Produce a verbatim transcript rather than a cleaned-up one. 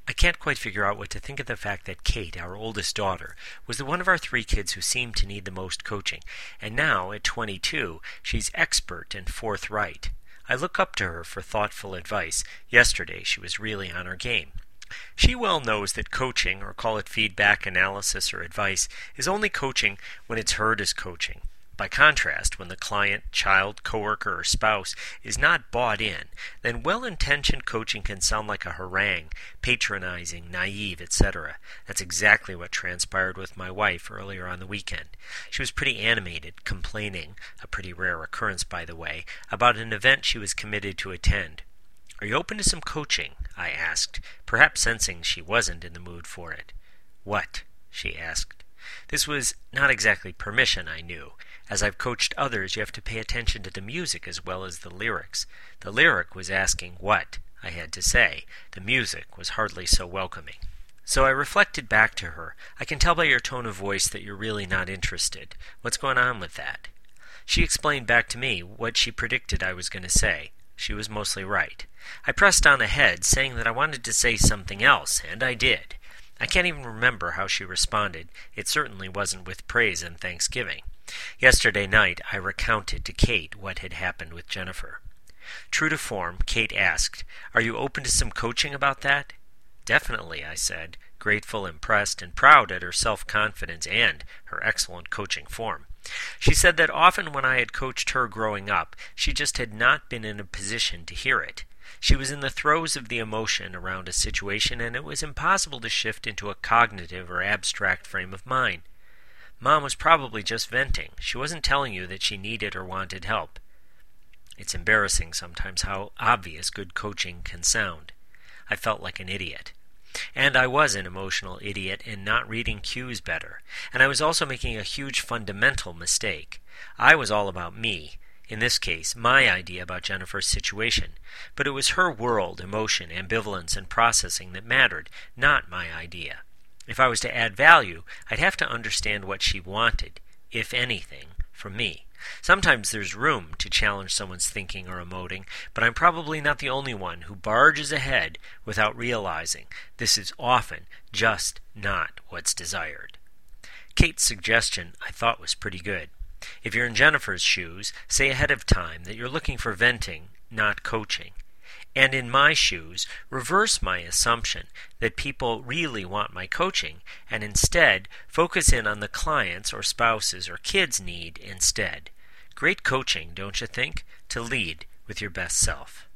I can't quite figure out what to think of the fact that Kate, our oldest daughter, was the one of our three kids who seemed to need the most coaching, and now, at twenty-two, she's expert and forthright. I look up to her for thoughtful advice. Yesterday she was really on her game. She well knows that coaching, or call it feedback, analysis, or advice, is only coaching when it's heard as coaching. By contrast, when the client, child, coworker, or spouse is not bought in, then well-intentioned coaching can sound like a harangue, patronizing, naive, et cetera. That's exactly what transpired with my wife earlier on the weekend. She was pretty animated, complaining, a pretty rare occurrence by the way, about an event she was committed to attend. "Are you open to some coaching?" I asked, perhaps sensing she wasn't in the mood for it. "What?" she asked. This was not exactly permission, I knew. As I've coached others, you have to pay attention to the music as well as the lyrics. The lyric was asking what I had to say. The music was hardly so welcoming. So I reflected back to her. "I can tell by your tone of voice that you're really not interested. What's going on with that?" She explained back to me what she predicted I was going to say. She was mostly right. I pressed on ahead, saying that I wanted to say something else, and I did. I can't even remember how she responded. It certainly wasn't with praise and thanksgiving. Yesterday night I recounted to Kate what had happened with Jennifer. True to form, Kate asked, "Are you open to some coaching about that?" "Definitely," I said, grateful, impressed, and proud at her self-confidence and her excellent coaching form. She said that often when I had coached her growing up, she just had not been in a position to hear it. She was in the throes of the emotion around a situation, and it was impossible to shift into a cognitive or abstract frame of mind. Mom was probably just venting. She wasn't telling you that she needed or wanted help. It's embarrassing sometimes how obvious good coaching can sound. I felt like an idiot. And I was an emotional idiot in not reading cues better. And I was also making a huge fundamental mistake. I was all about me. In this case, my idea about Jennifer's situation. But it was her world, emotion, ambivalence, and processing that mattered, not my idea. If I was to add value, I'd have to understand what she wanted, if anything, from me. Sometimes there's room to challenge someone's thinking or emoting, but I'm probably not the only one who barges ahead without realizing this is often just not what's desired. Kate's suggestion I thought was pretty good. If you're in Jennifer's shoes, say ahead of time that you're looking for venting, not coaching. And in my shoes, reverse my assumption that people really want my coaching and instead focus in on the client's or spouse's or kid's need instead. Great coaching, don't you think, to lead with your best self.